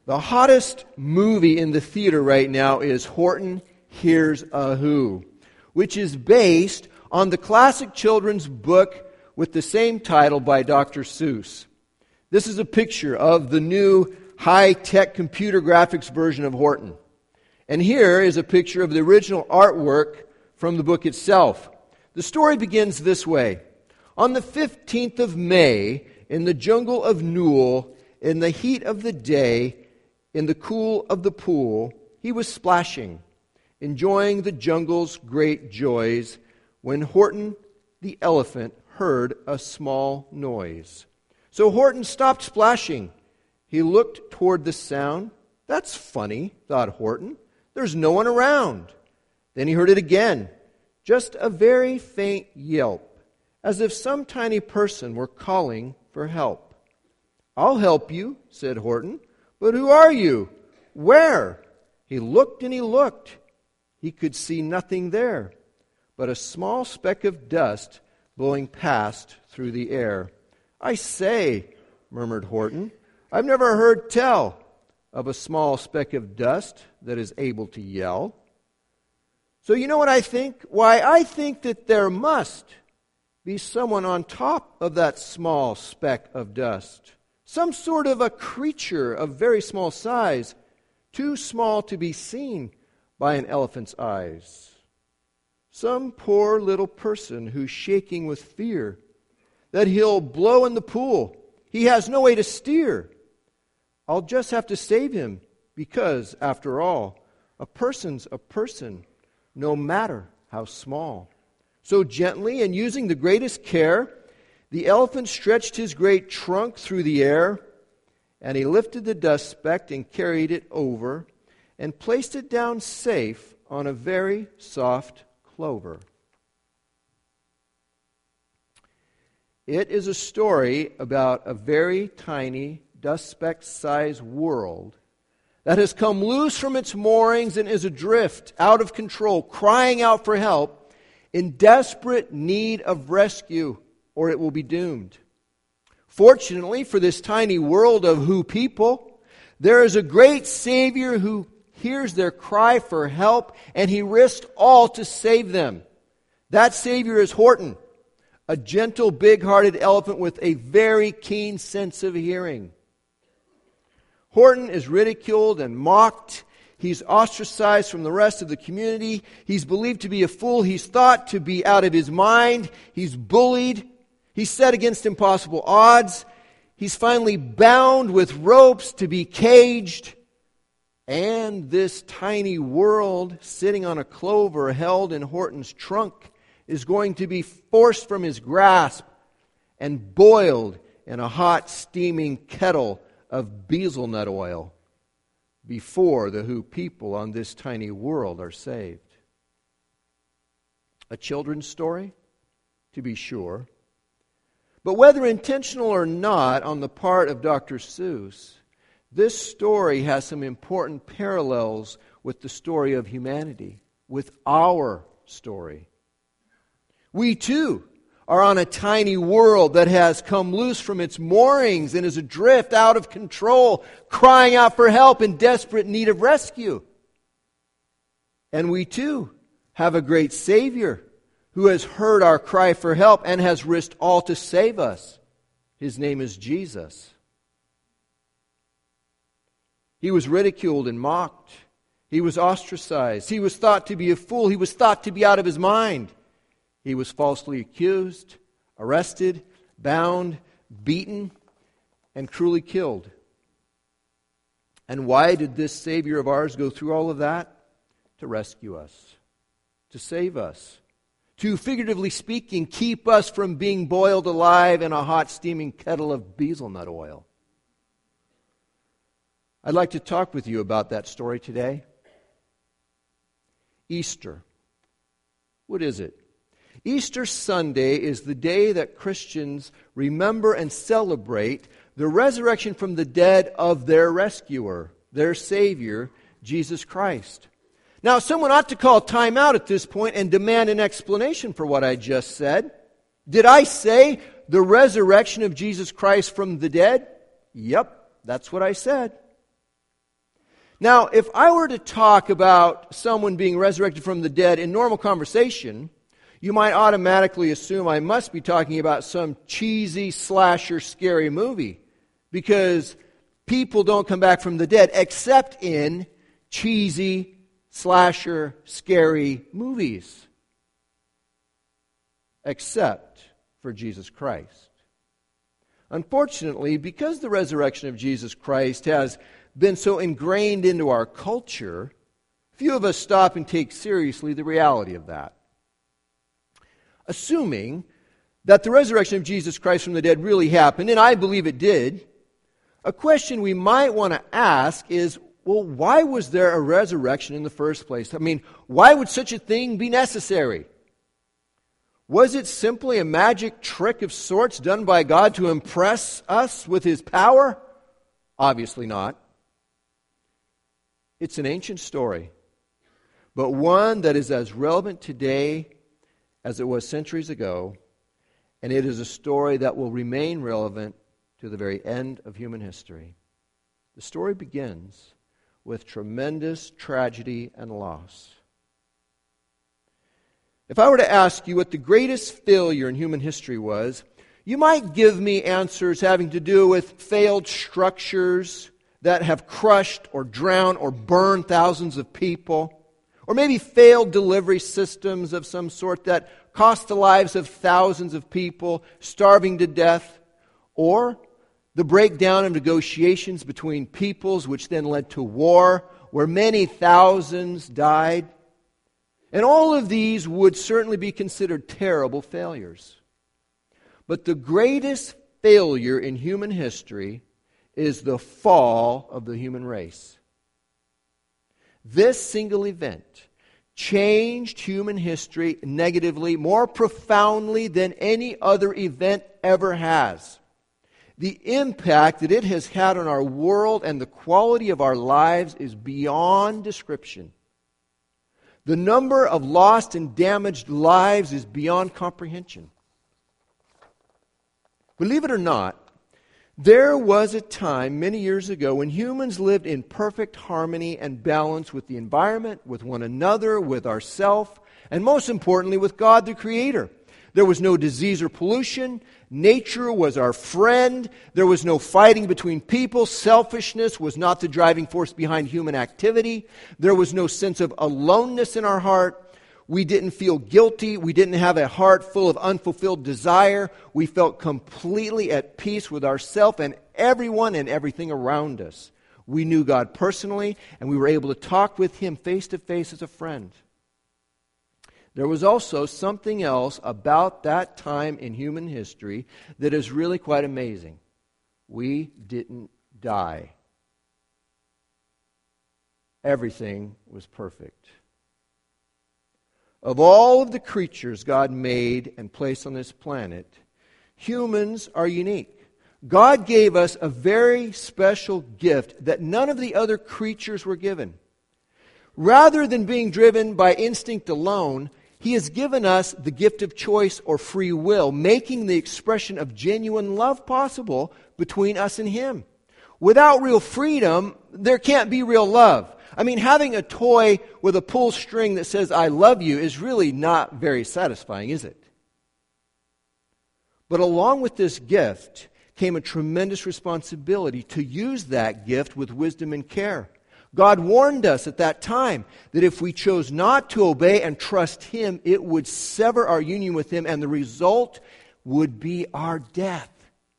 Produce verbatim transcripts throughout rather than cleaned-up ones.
The hottest movie in the theater right now is Horton Hears a Who, which is based on the classic children's book with the same title by Doctor Seuss. This is a picture of the new high-tech computer graphics version of Horton. And here is a picture of the original artwork from the book itself. The story begins this way. On the fifteenth of May, in the jungle of Newell, in the heat of the day, in the cool of the pool, he was splashing, enjoying the jungle's great joys, when Horton, the elephant, heard a small noise. So Horton stopped splashing. He looked toward the sound. That's funny, thought Horton. There's no one around. Then he heard it again, just a very faint yelp, as if some tiny person were calling for help. I'll help you, said Horton. But who are you? Where? He looked and he looked. He could see nothing there but a small speck of dust blowing past through the air. I say, murmured Horton, I've never heard tell of a small speck of dust that is able to yell. So you know what I think? Why, I think that there must be someone on top of that small speck of dust. Some sort of a creature of very small size, too small to be seen by an elephant's eyes. Some poor little person who's shaking with fear that he'll blow in the pool. He has no way to steer. I'll just have to save him because, after all, a person's a person, no matter how small. So gently and using the greatest care, the elephant stretched his great trunk through the air, and he lifted the dust speck and carried it over and placed it down safe on a very soft clover. It is a story about a very tiny, dust speck-sized world that has come loose from its moorings and is adrift, out of control, crying out for help, in desperate need of rescue, or it will be doomed. Fortunately for this tiny world of Who people, there is a great Savior who hears their cry for help, and he risked all to save them. That Savior is Horton, a gentle, big-hearted elephant with a very keen sense of hearing. Horton is ridiculed and mocked. He's ostracized from the rest of the community. He's believed to be a fool. He's thought to be out of his mind. He's bullied. He's set against impossible odds. He's finally bound with ropes to be caged. And this tiny world, sitting on a clover held in Horton's trunk, is going to be forced from his grasp and boiled in a hot, steaming kettle of bezelnut oil before the Who people on this tiny world are saved. A children's story, to be sure. But whether intentional or not on the part of Doctor Seuss, this story has some important parallels with the story of humanity, with our story. We too are on a tiny world that has come loose from its moorings and is adrift, out of control, crying out for help in desperate need of rescue. And we too have a great Savior who has heard our cry for help and has risked all to save us. His name is Jesus. He was ridiculed and mocked. He was ostracized. He was thought to be a fool. He was thought to be out of his mind. He was falsely accused, arrested, bound, beaten, and cruelly killed. And why did this Savior of ours go through all of that? To rescue us, to save us, to, figuratively speaking, keep us from being boiled alive in a hot, steaming kettle of bezelnut oil. I'd like to talk with you about that story today. Easter. What is it? Easter Sunday is the day that Christians remember and celebrate the resurrection from the dead of their rescuer, their Savior, Jesus Christ. Now, someone ought to call time out at this point and demand an explanation for what I just said. Did I say the resurrection of Jesus Christ from the dead? Yep, that's what I said. Now, if I were to talk about someone being resurrected from the dead in normal conversation, you might automatically assume I must be talking about some cheesy slasher scary movie, because people don't come back from the dead except in cheesy slasher scary movies, except for Jesus Christ. Unfortunately, because the resurrection of Jesus Christ has been so ingrained into our culture, few of us stop and take seriously the reality of that. Assuming that the resurrection of Jesus Christ from the dead really happened, and I believe it did, a question we might want to ask is, well, why was there a resurrection in the first place? I mean, why would such a thing be necessary? Was it simply a magic trick of sorts done by God to impress us with His power? Obviously not. It's an ancient story, but one that is as relevant today as it was centuries ago, and it is a story that will remain relevant to the very end of human history. The story begins with tremendous tragedy and loss. If I were to ask you what the greatest failure in human history was, you might give me answers having to do with failed structures that have crushed or drowned or burned thousands of people, or maybe failed delivery systems of some sort that cost the lives of thousands of people starving to death, or the breakdown of negotiations between peoples which then led to war where many thousands died. And all of these would certainly be considered terrible failures. But the greatest failure in human history is the fall of the human race. This single event changed human history negatively, more profoundly than any other event ever has. The impact that it has had on our world and the quality of our lives is beyond description. The number of lost and damaged lives is beyond comprehension. Believe it or not, there was a time many years ago when humans lived in perfect harmony and balance with the environment, with one another, with ourselves, and most importantly, with God the Creator. There was no disease or pollution. Nature was our friend. There was no fighting between people. Selfishness was not the driving force behind human activity. There was no sense of aloneness in our heart. We didn't feel guilty. We didn't have a heart full of unfulfilled desire. We felt completely at peace with ourselves and everyone and everything around us. We knew God personally, and we were able to talk with Him face to face as a friend. There was also something else about that time in human history that is really quite amazing. We didn't die. Everything was perfect. Of all of the creatures God made and placed on this planet, humans are unique. God gave us a very special gift that none of the other creatures were given. Rather than being driven by instinct alone, He has given us the gift of choice or free will, making the expression of genuine love possible between us and Him. Without real freedom, there can't be real love. I mean, having a toy with a pull string that says, "I love you," is really not very satisfying, is it? But along with this gift came a tremendous responsibility to use that gift with wisdom and care. God warned us at that time that if we chose not to obey and trust Him, it would sever our union with Him, and the result would be our death.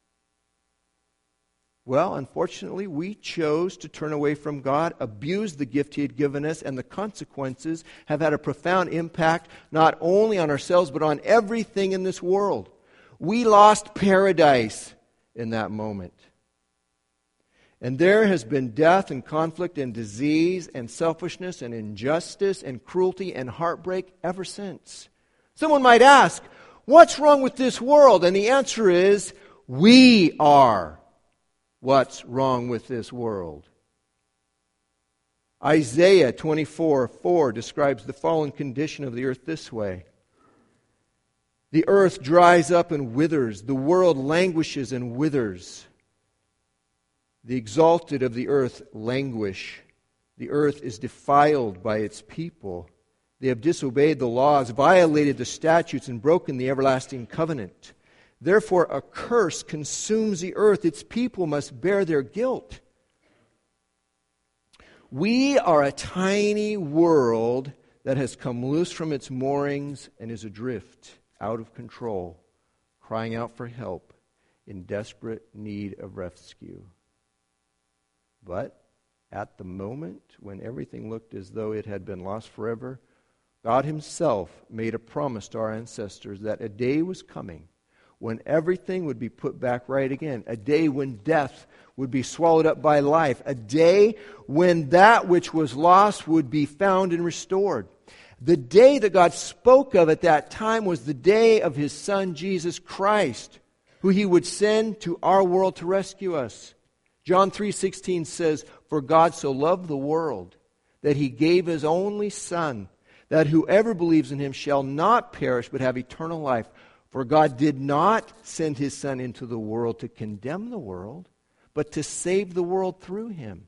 Well, unfortunately, we chose to turn away from God, abuse the gift He had given us, and the consequences have had a profound impact not only on ourselves, but on everything in this world. We lost paradise in that moment. And there has been death and conflict and disease and selfishness and injustice and cruelty and heartbreak ever since. Someone might ask, what's wrong with this world? And the answer is, we are what's wrong with this world. Isaiah twenty-four four describes the fallen condition of the earth this way. The earth dries up and withers. The world languishes and withers. The exalted of the earth languish. The earth is defiled by its people. They have disobeyed the laws, violated the statutes, and broken the everlasting covenant. Therefore, a curse consumes the earth. Its people must bear their guilt. We are a tiny world that has come loose from its moorings and is adrift, out of control, crying out for help, in desperate need of rescue. But at the moment when everything looked as though it had been lost forever, God Himself made a promise to our ancestors that a day was coming when everything would be put back right again, a day when death would be swallowed up by life, a day when that which was lost would be found and restored. The day that God spoke of at that time was the day of His Son, Jesus Christ, who He would send to our world to rescue us. John three sixteen says, "For God so loved the world that He gave His only Son, that whoever believes in Him shall not perish but have eternal life. For God did not send His Son into the world to condemn the world, but to save the world through Him."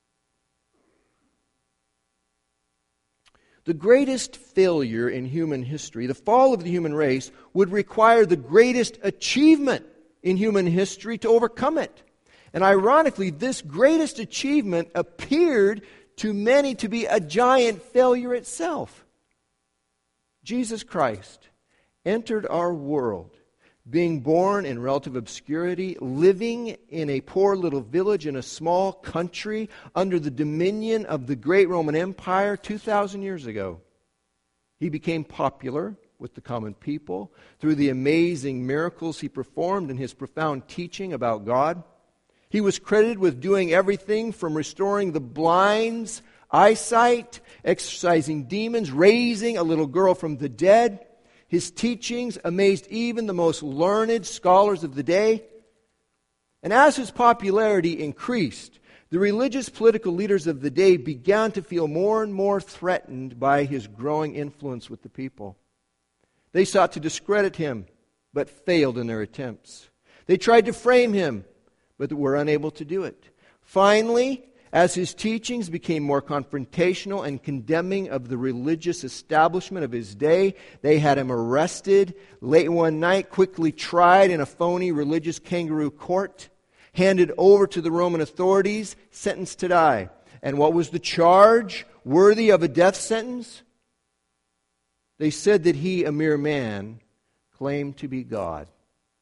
The greatest failure in human history, the fall of the human race, would require the greatest achievement in human history to overcome it. And ironically, this greatest achievement appeared to many to be a giant failure itself. Jesus Christ entered our world, being born in relative obscurity, living in a poor little village in a small country under the dominion of the great Roman Empire two thousand years ago. He became popular with the common people through the amazing miracles He performed and His profound teaching about God. He was credited with doing everything from restoring the blind's eyesight, exorcising demons, raising a little girl from the dead. His teachings amazed even the most learned scholars of the day. And as His popularity increased, the religious political leaders of the day began to feel more and more threatened by His growing influence with the people. They sought to discredit Him, but failed in their attempts. They tried to frame Him, but were unable to do it. Finally, as His teachings became more confrontational and condemning of the religious establishment of His day, they had Him arrested late one night, quickly tried in a phony religious kangaroo court, handed over to the Roman authorities, sentenced to die. And what was the charge worthy of a death sentence? They said that He, a mere man, claimed to be God.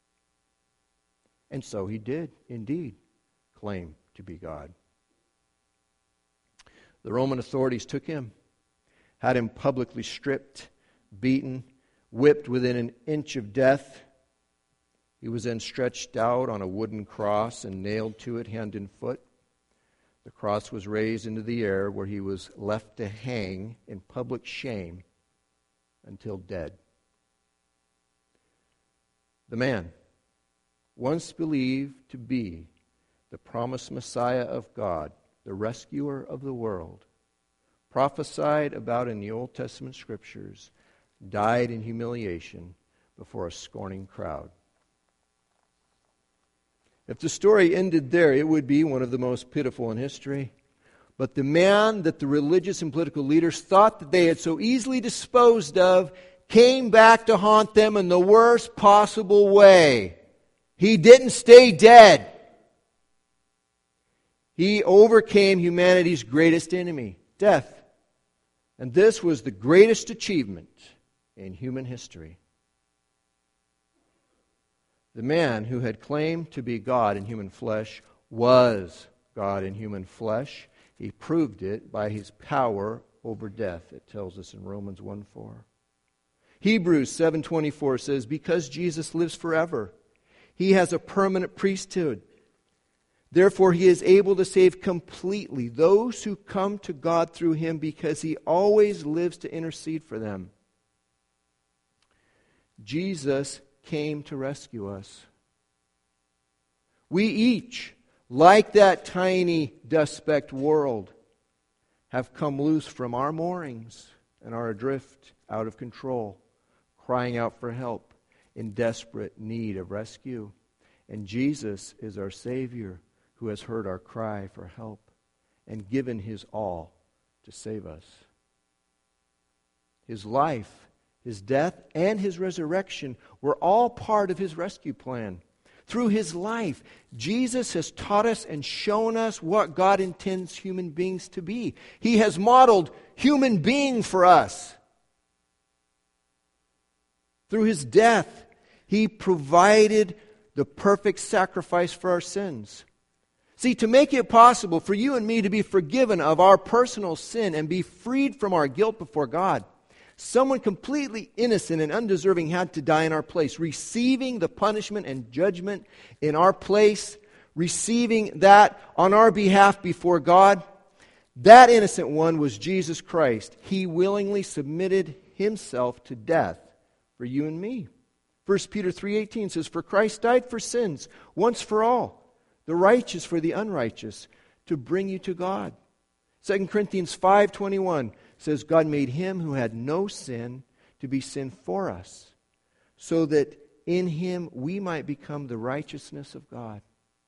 And so He did, indeed, claim to be God. The Roman authorities took Him, had Him publicly stripped, beaten, whipped within an inch of death. He was then stretched out on a wooden cross and nailed to it hand and foot. The cross was raised into the air, where He was left to hang in public shame until dead. The man, once believed to be the promised Messiah of God, the rescuer of the world, prophesied about in the Old Testament Scriptures, died in humiliation before a scorning crowd. If the story ended there, it would be one of the most pitiful in history. But the man that the religious and political leaders thought that they had so easily disposed of came back to haunt them in the worst possible way. He didn't stay dead. He overcame humanity's greatest enemy, death. And this was the greatest achievement in human history. The man who had claimed to be God in human flesh was God in human flesh. He proved it by His power over death, it tells us in Romans one four. Hebrews seven twenty-four says, because Jesus lives forever, He has a permanent priesthood. Therefore, He is able to save completely those who come to God through Him, because He always lives to intercede for them. Jesus came to rescue us. We each, like that tiny dust-specked world, have come loose from our moorings and are adrift, out of control, crying out for help, in desperate need of rescue. And Jesus is our Savior, who has heard our cry for help and given His all to save us. His life, His death, and His resurrection were all part of His rescue plan. Through His life, Jesus has taught us and shown us what God intends human beings to be. He has modeled human being for us. Through His death, He provided the perfect sacrifice for our sins. See, to make it possible for you and me to be forgiven of our personal sin and be freed from our guilt before God, someone completely innocent and undeserving had to die in our place, receiving the punishment and judgment in our place, receiving that on our behalf before God. That innocent one was Jesus Christ. He willingly submitted Himself to death for you and me. First Peter three eighteen says, "For Christ died for sins once for all, the righteous for the unrighteous, to bring you to God." Second Corinthians five twenty-one says, "God made Him who had no sin to be sin for us, so that in Him we might become the righteousness of God."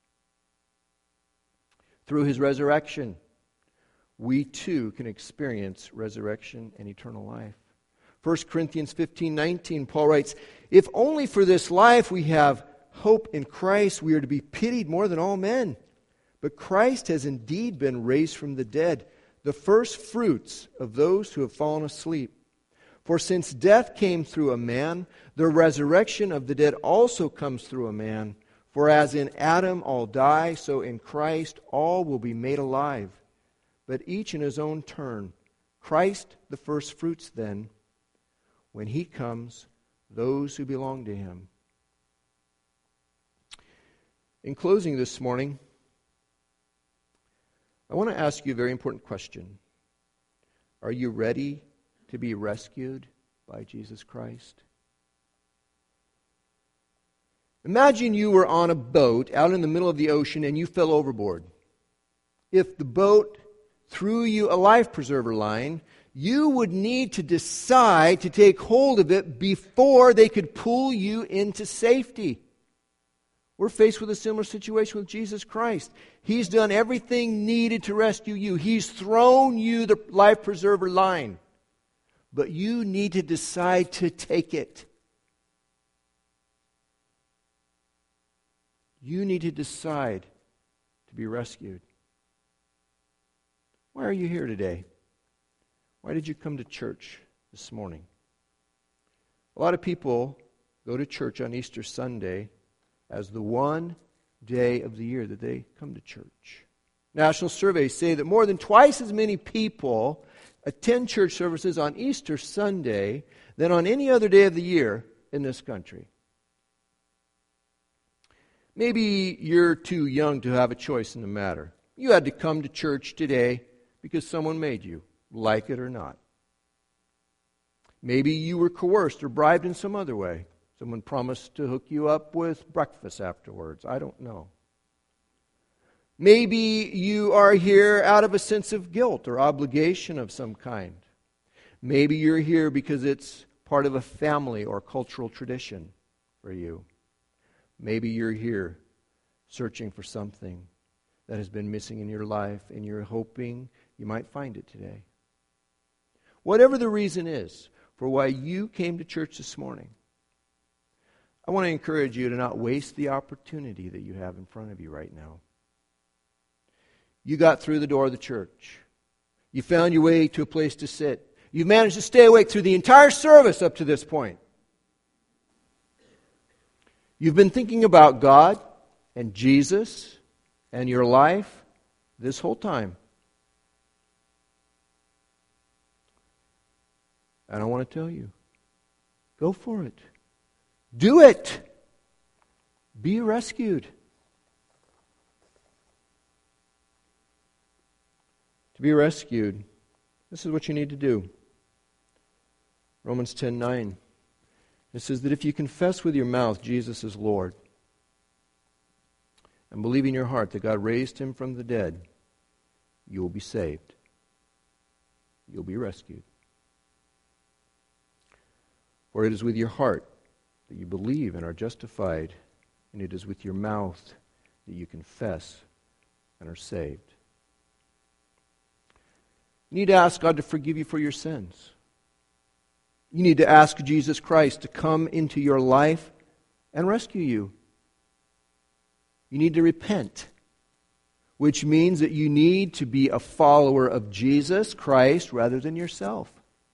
Through His resurrection, we too can experience resurrection and eternal life. First Corinthians fifteen nineteen, Paul writes, "If only for this life we have hope in Christ, we are to be pitied more than all men. But Christ has indeed been raised from the dead, the first fruits of those who have fallen asleep. For since death came through a man, the resurrection of the dead also comes through a man. For as in Adam all die, so in Christ all will be made alive. But each in his own turn. Christ the first fruits then. When He comes, those who belong to Him." In closing this morning, I want to ask you a very important question. Are you ready to be rescued by Jesus Christ? Imagine you were on a boat out in the middle of the ocean and you fell overboard. If the boat threw you a life preserver line, you would need to decide to take hold of it before they could pull you into safety. We're faced with a similar situation with Jesus Christ. He's done everything needed to rescue you. He's thrown you the life preserver line. But you need to decide to take it. You need to decide to be rescued. Why are you here today? Why did you come to church this morning? A lot of people go to church on Easter Sunday as the one day of the year that they come to church. National surveys say that more than twice as many people attend church services on Easter Sunday than on any other day of the year in this country. Maybe you're too young to have a choice in the matter. You had to come to church today because someone made you, like it or not. Maybe you were coerced or bribed in some other way. Someone promised to hook you up with breakfast afterwards. I don't know. Maybe you are here out of a sense of guilt or obligation of some kind. Maybe you're here because it's part of a family or cultural tradition for you. Maybe you're here searching for something that has been missing in your life and you're hoping you might find it today. Whatever the reason is for why you came to church this morning, I want to encourage you to not waste the opportunity that you have in front of you right now. You got through the door of the church. You found your way to a place to sit. You've managed to stay awake through the entire service up to this point. You've been thinking about God and Jesus and your life this whole time. And I want to tell you, go for it. Do it. Be rescued. To be rescued, this is what you need to do. Romans ten nine. It says that if you confess with your mouth Jesus is Lord and believe in your heart that God raised Him from the dead, you will be saved. You'll be rescued. For it is with your heart that you believe and are justified, and it is with your mouth that you confess and are saved. You need to ask God to forgive you for your sins. You need to ask Jesus Christ to come into your life and rescue you. You need to repent, which means that you need to be a follower of Jesus Christ rather than yourself.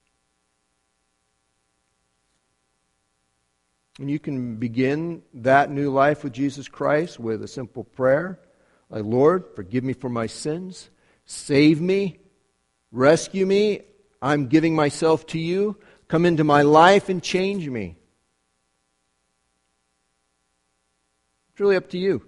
And you can begin that new life with Jesus Christ with a simple prayer. Like, Lord, forgive me for my sins. Save me. Rescue me. I'm giving myself to you. Come into my life and change me. It's really up to you.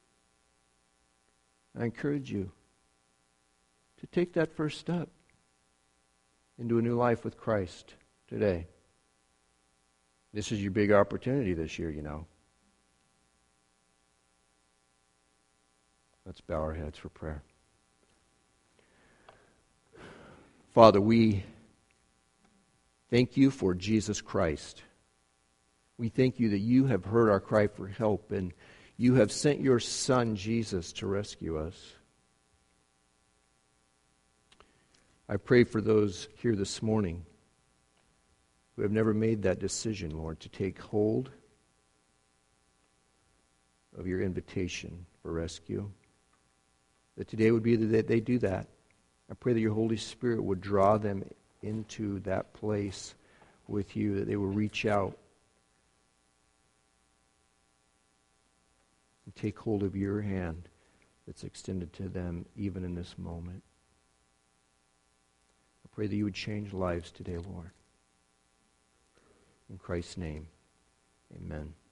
I encourage you to take that first step into a new life with Christ today. This is your big opportunity this year, you know. Let's bow our heads for prayer. Father, we thank you for Jesus Christ. We thank you that you have heard our cry for help and you have sent your Son, Jesus, to rescue us. I pray for those here this morning who have never made that decision, Lord, to take hold of your invitation for rescue. That today would be the day they do that. I pray that your Holy Spirit would draw them into that place with you, that they will reach out and take hold of your hand that's extended to them even in this moment. I pray that you would change lives today, Lord. In Christ's name, amen.